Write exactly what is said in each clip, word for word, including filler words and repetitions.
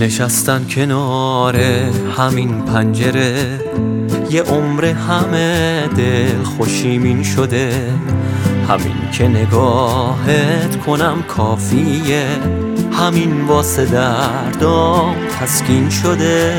نشستن کنار همین پنجره یه عمر همه دل خوشیمین شده. همین که نگاهت کنم کافیه، همین واسه دردام تسکین شده.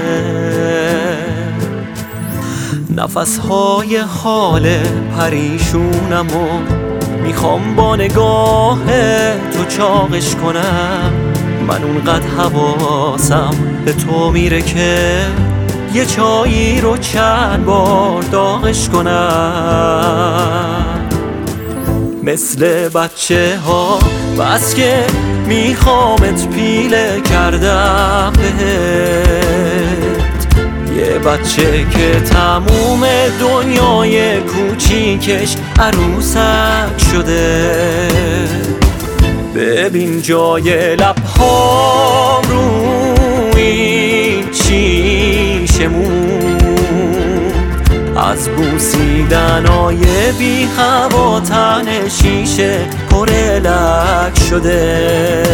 نفسهای حال پریشونمو میخوام با نگاه تو چاقش کنم. من اونقدر حواسم به تو میره که یه چایی رو چند بار داغش کنم. مثل بچه ها بس که میخوامت پیله کردم بهت، یه بچه که تموم دنیای کوچیکش عروسک شده. ببین جای لبهام روی این شیشمون از بوسیدنای بی هوا تن شیشه پر لک شده.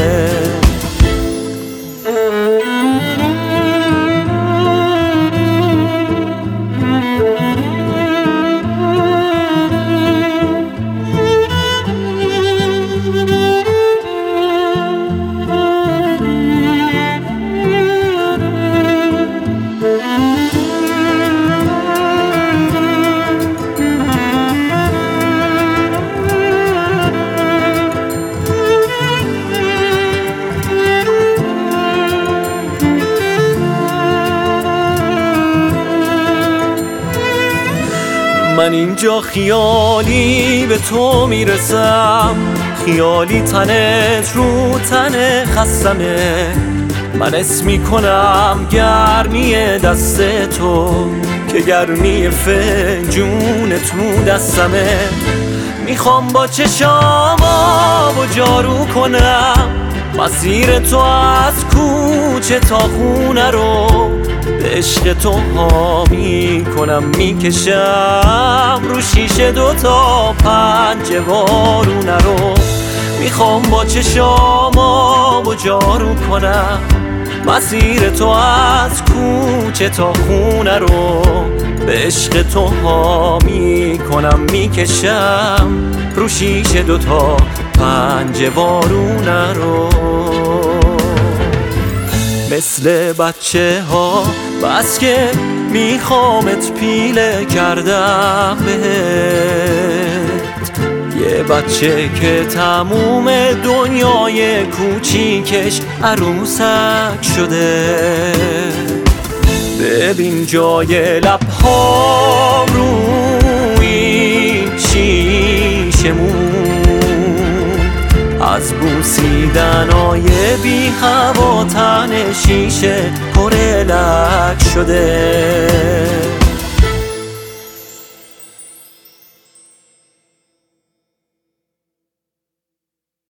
من اینجا خیالی به تو میرسم، خیالی تنت رو تن خستمه. من اسم میکنم گرمی دست تو که گرمی فنجون تو دستمه. میخوام با چشام آب و جارو کنم مسیر تو از کوچه تا خونه رو. به عشق تو ها میکنم میکشم رو شیشه دوتا پنجه وارونه رو. میخوام با چشام آب و جارو کنم مسیر تو از کوچه تا خونه رو. به عشق تو ها میکنم میکشم رو شیشه دوتا پنجه وارونه رو. مثل بچه ها بس که میخوامت پیله کردم بهت، یه بچه که تموم دنیای کوچیکش عروسک شده. ببین جای لبهام روی این شیشمون از بوسیدنای بی هوا تن شیشه پر لک شده.